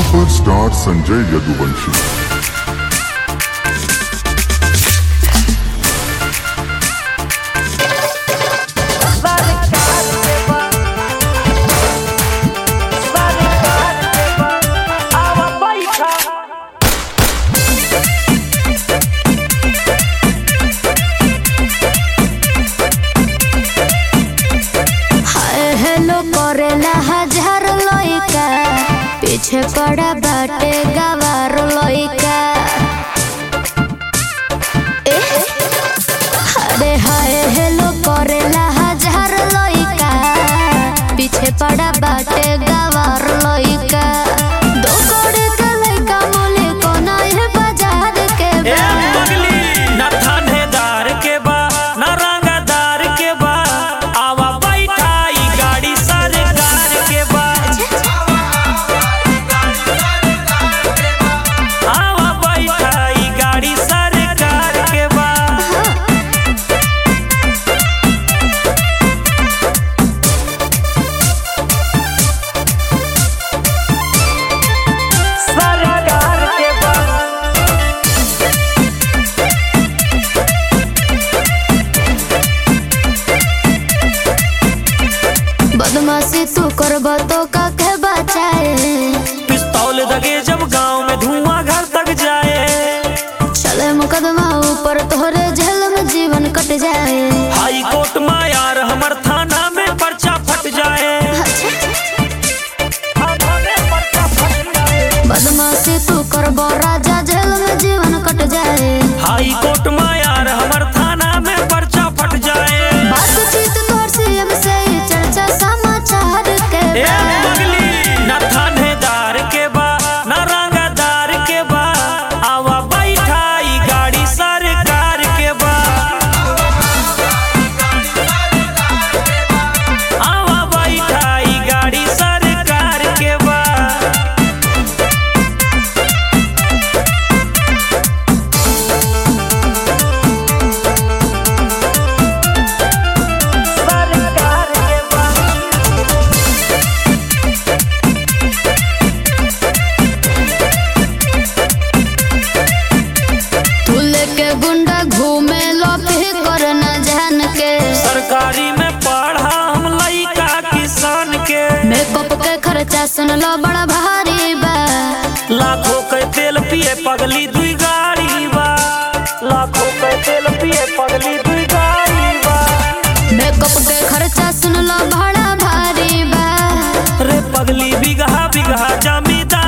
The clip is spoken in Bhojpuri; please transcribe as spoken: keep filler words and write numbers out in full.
सुपरस्टार संजय यदुवंशी। हजार लइका पीछे पड़ा बाटे गवार लइका। अरे हाय हेलो करेला हजार लइका पीछे पड़ा बाटे गवार लइका। दो कोड़े का लइका मोले को नए बाजार के बा ना थानेदार के बा ना रंगदार के बा। आवा बैठाई गाड़ी सरकार के बा। आवा बैठाई गाड़ी सरकार के बा। सरकार के बा। बदमाशी तू करब तो का के बचाए। पिस्तौल दगे जब गांव में धुआं घर तक जाए। चले मुकदमा ऊपर तोहरे जेल में जीवन कट जाए। हाई कोर्ट में यार हमर थाना में पर्चा फट जाए। बदमाशी तू करब राजा जेल में जीवन कट जाए। हाई कोर्ट में यार हमर थाना में पर्चा फट जाए। बातचीत तोर सीएम से चर्चा समाचार के बा। ना थानेदार के बा ना रंगदार के बा। आवा बैठाई गाड़ी सरकार के बा। आवा बैठाई गाड़ी सरकार के बा। सरकार के बा। तू लेके गुंडा घूमे लो फिकर न जान के। सरकारी में पढ़ा हम लइका किसान के। मेकअप के खर्चा सुन लो बड़ा भारी बा। लाखों के तेल पिए पगली दुई गाड़ी बा। लाखों के तेल पिए पगली दुई गाड़ी बा। मेकअप के खर्चा सुन लो बड़ा भारी बा। रे पगली बिगहा बिगहा जमींदार